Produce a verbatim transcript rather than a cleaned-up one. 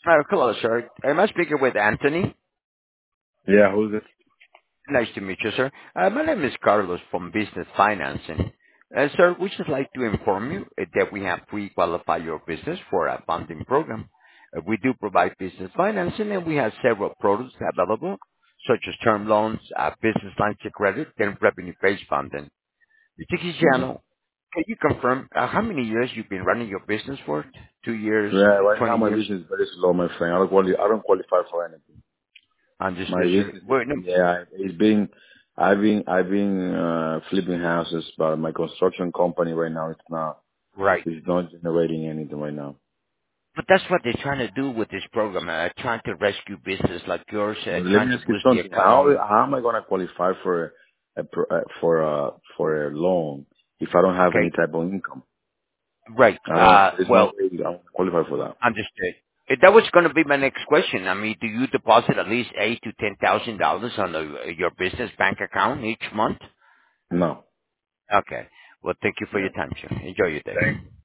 Uh, hello, sir. Am I speaking with Anthony? Yeah, who's this? Nice to meet you, sir. Uh, my name is Carlos from Business Financing. Uh, sir, we just like to inform you uh, that we have pre-qualified your business for a funding program. Uh, we do provide business financing, and we have several products available, such as term loans, uh, business lines of credit, and revenue-based funding. mister hmm Cristiano, can you confirm uh, how many years you've been running your business for? Two years, Yeah, right now twenty my years? business is very slow, my friend. I don't qualify. I don't qualify for anything. My Understood, sir. business, is, Well, no, yeah, it's been. I've been I've been uh, flipping houses, but my construction company right now it's not right. it's not generating anything right now. But that's what they're trying to do with this program, uh, trying to rescue business like yours, uh, But let trying me to ask you boost the something. How economy. how am I gonna qualify for a, a pro- uh, for a for a loan if I don't have any Okay, type of income? right. I don't. Uh, There's no well, way I'm qualified for that. understood. Uh, That was going to be my next question. I mean, do you deposit at least eight to ten thousand dollars on the, your business bank account each month? No. Okay. Well, thank you for Yeah. your time, sir. Enjoy your day. Thank